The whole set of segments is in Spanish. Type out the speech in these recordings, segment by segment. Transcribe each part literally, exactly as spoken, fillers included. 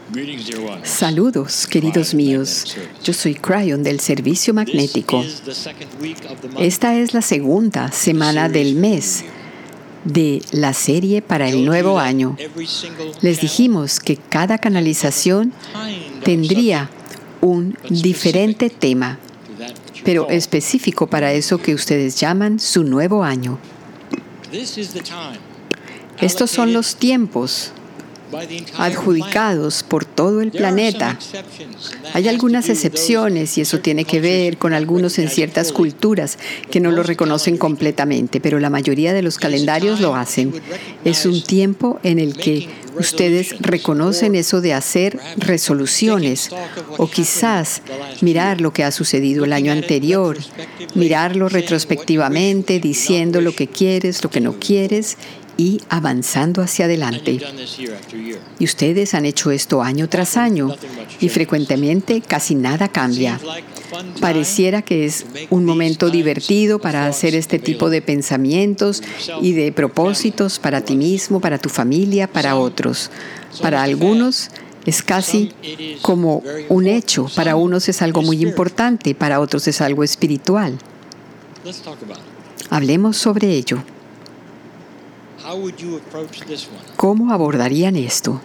Saludos, queridos míos. Yo soy Cryon del Servicio Magnético. Esta es la segunda semana del mes de la serie para el nuevo año. Les dijimos que cada canalización tendría un diferente tema, pero específico para eso que ustedes llaman su nuevo año. Estos son los tiempos adjudicados por todo el planeta. Hay algunas excepciones y eso tiene que ver con algunos en ciertas culturas que no lo reconocen completamente, pero la mayoría de los calendarios lo hacen. Es un tiempo en el que ustedes reconocen eso de hacer resoluciones o quizás mirar lo que ha sucedido el año anterior, mirarlo retrospectivamente, diciendo lo que quieres, lo que no quieres y avanzando hacia adelante. Y ustedes han hecho esto año tras año y frecuentemente casi nada cambia. Pareciera que es un momento divertido para hacer este tipo de pensamientos y de propósitos para ti mismo, para tu familia, para otros. Para algunos es casi como un hecho, para unos es algo muy importante, para otros es algo espiritual. Hablemos sobre ello. ¿Cómo abordarían esto?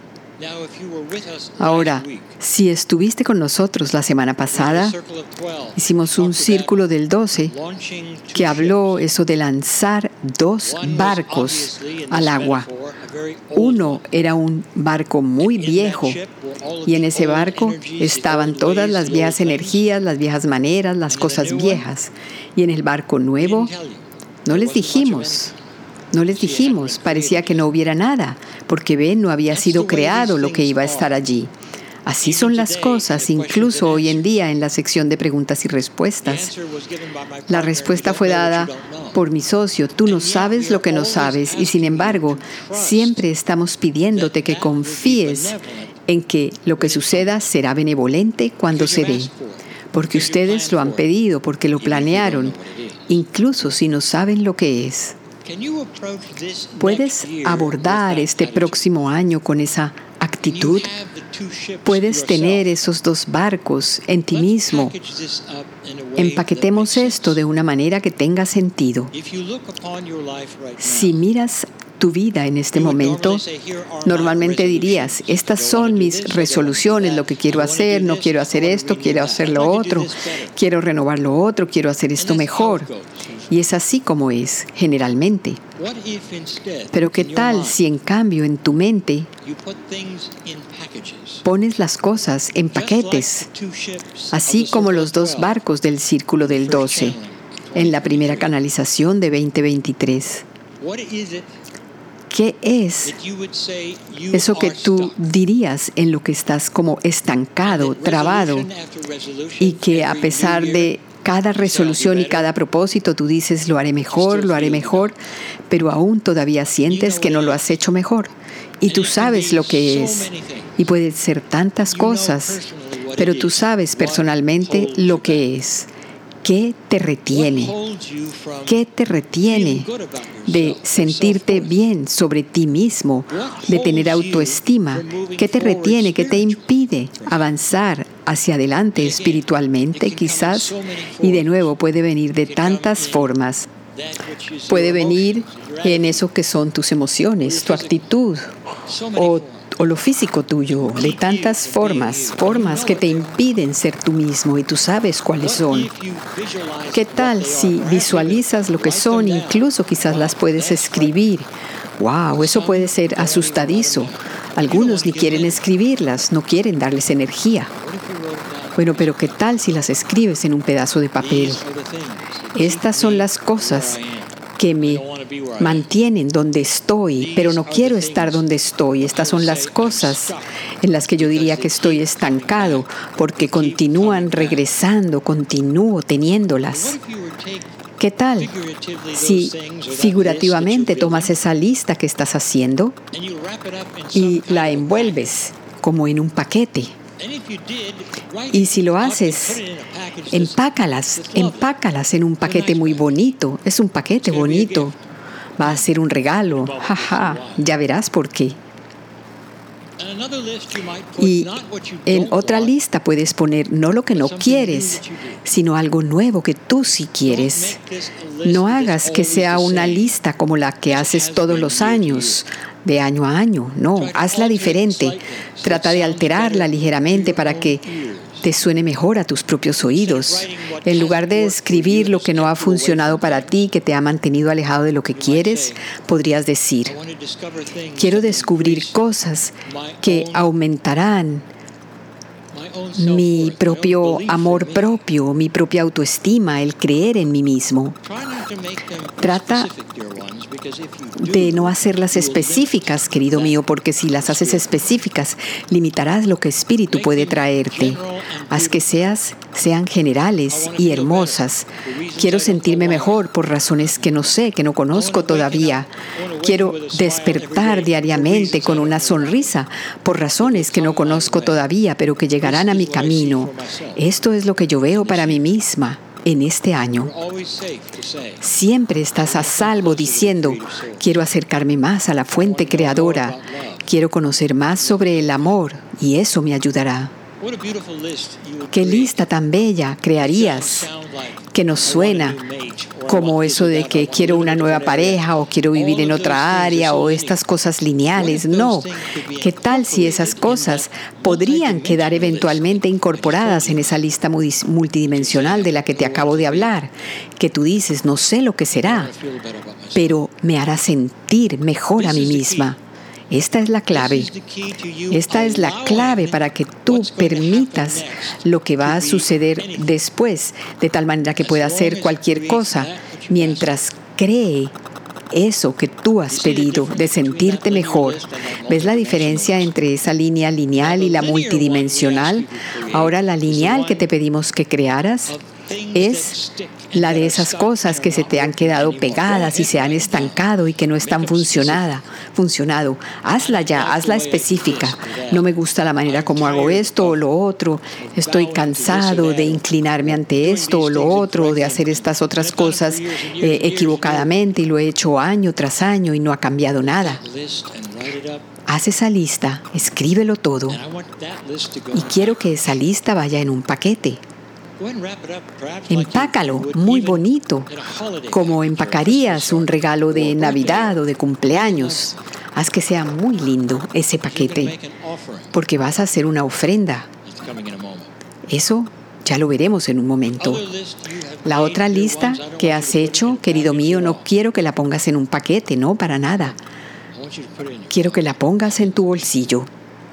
Ahora, si estuviste con nosotros la semana pasada, hicimos un círculo del doce que habló eso de lanzar dos barcos al agua. Uno era un barco muy viejo y en ese barco estaban todas las viejas energías, las viejas maneras, las cosas viejas. Y en el barco nuevo, no les dijimos... No les dijimos, parecía que no hubiera nada, porque ven, no había sido creado lo que iba a estar allí. Así son las cosas, incluso hoy en día en la sección de preguntas y respuestas. La respuesta fue dada por mi socio, tú no sabes lo que no sabes, y sin embargo, siempre estamos pidiéndote que confíes en que lo que suceda será benevolente cuando se dé. Porque ustedes lo han pedido, porque lo planearon, incluso si no saben lo que es. ¿Puedes abordar este próximo año con esa actitud? ¿Puedes tener esos dos barcos en ti mismo? Empaquetemos esto de una manera que tenga sentido. Si miras tu vida en este momento, normalmente dirías, estas son mis resoluciones, lo que quiero hacer, no quiero hacer esto, quiero hacer lo otro, quiero renovar lo otro, quiero hacer esto mejor. Y es así como es, generalmente. Pero ¿qué tal si en cambio en tu mente pones las cosas en paquetes, así como los dos barcos del Círculo del doce, en la primera canalización de veinte veintitrés? ¿Qué es eso que tú dirías en lo que estás como estancado, trabado, y que a pesar de cada resolución y cada propósito tú dices, lo haré mejor, lo haré mejor, pero aún todavía sientes que no lo has hecho mejor? Y tú sabes lo que es, y pueden ser tantas cosas, pero tú sabes personalmente lo que es. ¿Qué te retiene? ¿Qué te retiene de sentirte bien sobre ti mismo, de tener autoestima? ¿Qué te retiene? ¿Qué te impide avanzar hacia adelante espiritualmente, quizás? Y de nuevo puede venir de tantas formas. Puede venir en eso que son tus emociones, tu actitud o o lo físico tuyo, de tantas formas, formas que te impiden ser tú mismo y tú sabes cuáles son. ¿Qué tal si visualizas lo que son, incluso quizás las puedes escribir? ¡Wow! Eso puede ser asustadizo. Algunos ni quieren escribirlas, no quieren darles energía. Bueno, pero ¿qué tal si las escribes en un pedazo de papel? Estas son las cosas que me mantienen donde estoy, pero no quiero estar donde estoy. Estas son las cosas en las que yo diría que estoy estancado, porque continúan regresando, continúo teniéndolas. ¿Qué tal si figurativamente tomas esa lista que estás haciendo y la envuelves como en un paquete? Y si lo haces, empácalas, empácalas en un paquete muy bonito. Es un paquete bonito. Va a ser un regalo. Jaja, ja, ya verás por qué. Y en otra lista puedes poner no lo que no quieres, sino algo nuevo que tú sí quieres. No hagas que sea una lista como la que haces todos los años, de año a año. No, hazla diferente. Trata de alterarla ligeramente para que te suene mejor a tus propios oídos. En lugar de escribir lo que no ha funcionado para ti, que te ha mantenido alejado de lo que quieres, podrías decir: quiero descubrir cosas que aumentarán mi propio amor propio, mi propia autoestima, el creer en mí mismo. Trata de no hacerlas específicas, querido mío, porque si las haces específicas, limitarás lo que espíritu puede traerte. Haz que seas, sean generales y hermosas. Quiero sentirme mejor por razones que no sé, que no conozco todavía. Quiero despertar diariamente con una sonrisa por razones que no conozco todavía, pero que llegarán a mi camino. Esto es lo que yo veo para mí misma en este año. Siempre estás a salvo diciendo: quiero acercarme más a la fuente creadora, quiero conocer más sobre el amor y eso me ayudará. ¿Qué lista tan bella crearías que nos suena como eso de que quiero una nueva pareja o quiero vivir en otra área o estas cosas lineales? No. ¿Qué tal si esas cosas podrían quedar eventualmente incorporadas en esa lista multidimensional de la que te acabo de hablar? Que tú dices: no sé lo que será, pero me hará sentir mejor a mí misma. Esta es la clave. Esta es la clave para que tú permitas lo que va a suceder después, de tal manera que pueda hacer cualquier cosa mientras cree eso que tú has pedido, de sentirte mejor. ¿Ves la diferencia entre esa línea lineal y la multidimensional? Ahora la lineal que te pedimos que crearas es la de esas cosas que se te han quedado pegadas y se han estancado y que no están funcionada, funcionado. Hazla ya, hazla específica. No me gusta la manera como hago esto o lo otro. Estoy cansado de inclinarme ante esto o lo otro, de hacer estas otras cosas eh, equivocadamente, y lo he hecho año tras año y no ha cambiado nada. Haz esa lista, escríbelo todo, y quiero que esa lista vaya en un paquete. Empácalo muy bonito, como empacarías un regalo de Navidad o de cumpleaños. Haz que sea muy lindo ese paquete, porque vas a hacer una ofrenda. Eso ya lo veremos en un momento. La otra lista que has hecho, querido mío, no quiero que la pongas en un paquete, no, para nada. Quiero que la pongas en tu bolsillo,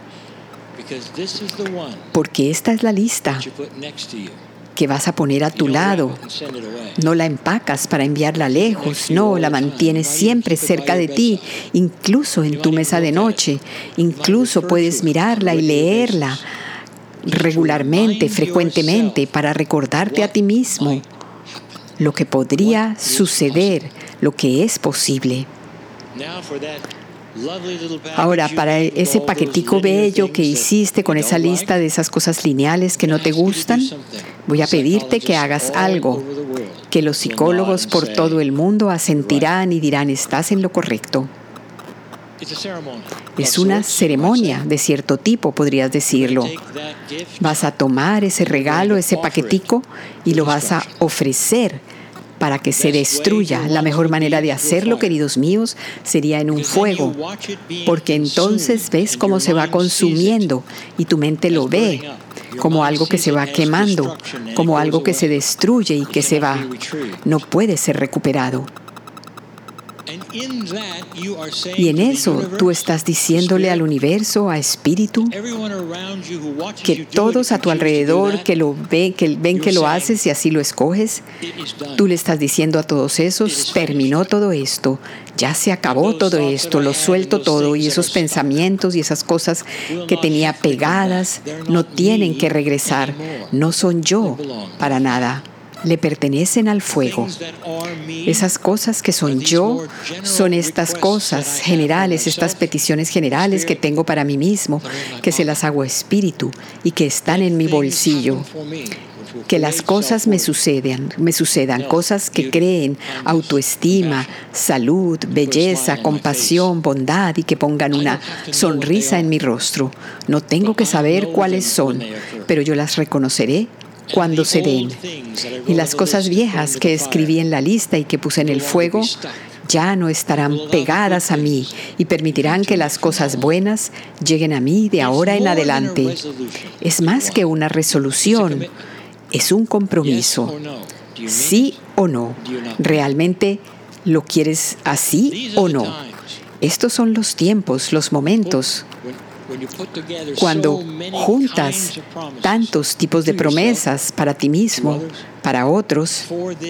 porque esta es la lista que vas a poner a tu lado. No la empacas para enviarla lejos, no, la mantienes siempre cerca de ti, incluso en tu mesa de noche. Incluso puedes mirarla y leerla regularmente, frecuentemente, para recordarte a ti mismo lo que podría suceder, lo que es posible. Ahora, para ese paquetico bello que hiciste con esa lista de esas cosas lineales que no te gustan, voy a pedirte que hagas algo que los psicólogos por todo el mundo asentirán y dirán: estás en lo correcto. Es una ceremonia de cierto tipo, podrías decirlo. Vas a tomar ese regalo, ese paquetico, y lo vas a ofrecer para que se destruya. La mejor manera de hacerlo, queridos míos, sería en un fuego, porque entonces ves cómo se va consumiendo y tu mente lo ve como algo que se va quemando, como algo que se destruye y que se va. No puede ser recuperado. Y en eso tú estás diciéndole al universo, a espíritu, que todos a tu alrededor que lo ven, que ven que lo haces y así lo escoges, tú le estás diciendo a todos esos: terminó todo esto, ya se acabó todo esto, lo suelto todo, y esos pensamientos y esas cosas que tenía pegadas no tienen que regresar, no son yo para nada. Le pertenecen al fuego. Esas cosas que son yo son estas cosas generales, estas peticiones generales que tengo para mí mismo, que se las hago a espíritu y que están en mi bolsillo. que las cosas me sucedan, me sucedan, cosas que creen autoestima, salud, belleza, compasión, bondad y que pongan una sonrisa en mi rostro. No tengo que saber cuáles son, pero yo las reconoceré cuando se den. Y las cosas viejas que escribí en la lista y que puse en el fuego ya no estarán pegadas a mí y permitirán que las cosas buenas lleguen a mí de ahora en adelante. Es más que una resolución, es un compromiso. ¿Sí o no? ¿Realmente lo quieres así o no? Estos son los tiempos, los momentos. Cuando juntas tantos tipos de promesas para ti mismo, para otros,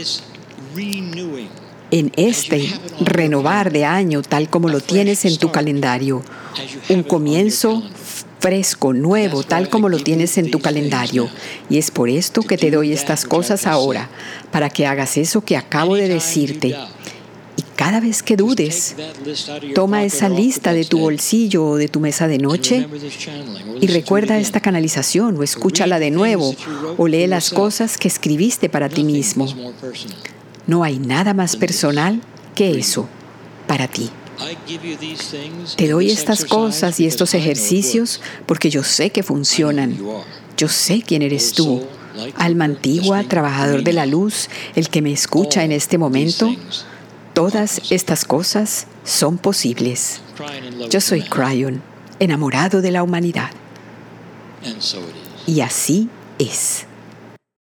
en este renovar de año tal como lo tienes en tu calendario, un comienzo fresco, nuevo, tal como lo tienes en tu calendario. Y es por esto que te doy estas cosas ahora, para que hagas eso que acabo de decirte. Y cada vez que dudes, toma esa lista de tu bolsillo o de tu mesa de noche y recuerda esta canalización o escúchala de nuevo o lee las cosas que escribiste para ti mismo. No hay nada más personal que eso para ti. Te doy estas cosas y estos ejercicios porque yo sé que funcionan. Yo sé quién eres tú, alma antigua, trabajador de la luz, el que me escucha en este momento. Todas estas cosas son posibles. Yo soy Kryon, enamorado de la humanidad. Y así es.